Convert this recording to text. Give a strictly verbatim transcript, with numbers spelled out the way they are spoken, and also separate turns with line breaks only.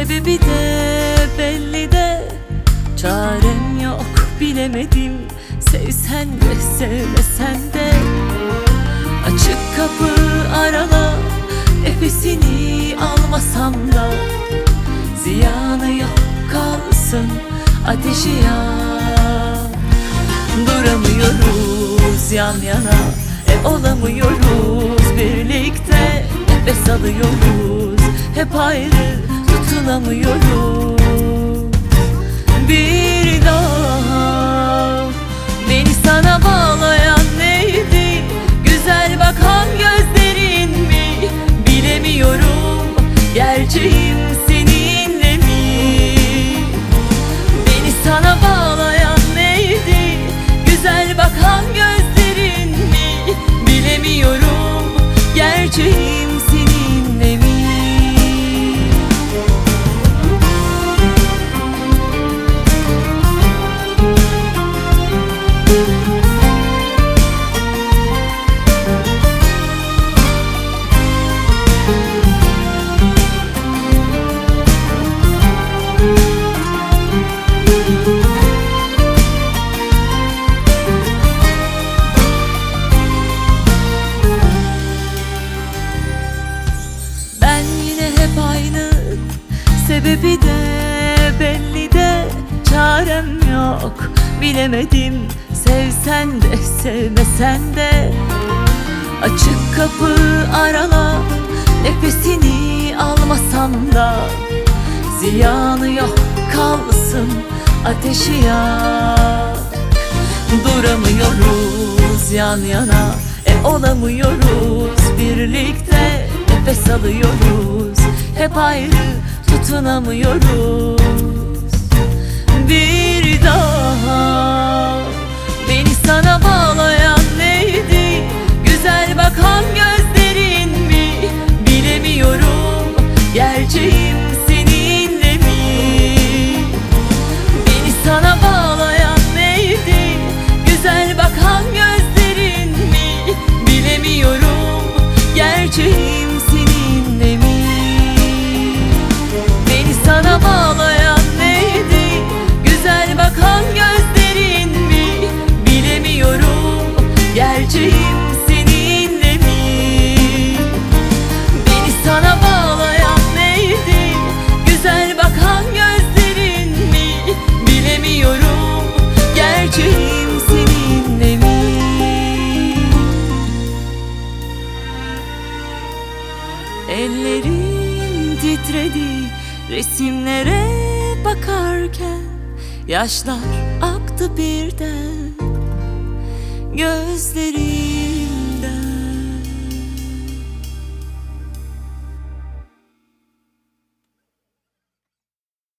Sebebi de belli de çarem yok, bilemedim. Sevsen de sevmesen de açık kapı arala, nefesini almasam da ziyanı yok, kalsın ateşi yak. Duramıyoruz yan yana, e olamıyoruz birlikte. Nefes alıyoruz hep ayrı, tutunamıyoruz. Bir daha beni sana bağlayan neydi? Güzel bakan gözlerin mi? Bilemiyorum, gerçeğim seninle mi? Beni sana bağlayan neydi? Güzel bakan gözlerin mi? Bilemiyorum, gerçeğim seninle mi? Sebebi de belli de çarem yok, bilemedim. Sevsen de sevmesen de açık kapı arala, nefesini almasam da ziyanı yok, kalsın ateşi yak. Duramıyoruz yan yana, e olamıyoruz birlikte. Nefes alıyoruz hep ayrı, tutunamıyoruz. Bir daha beni sana bağlayan neydi? Güzel bakan gözlerin mi? Bilemiyorum, gerçeğim seninle mi? Beni sana bağlayan neydi? Güzel bakan gözlerin mi? Bilemiyorum, gerçeğim seninle mi? Sana bağlayan neydi? Güzel bakan gözlerin mi? Bilemiyorum, gerçeğim seninle mi? Beni sana bağlayan neydi? Güzel bakan gözlerin mi? Bilemiyorum, gerçeğim seninle mi? Ellerin titredi resimlere bakarken, yaşlar aktı birden gözlerim.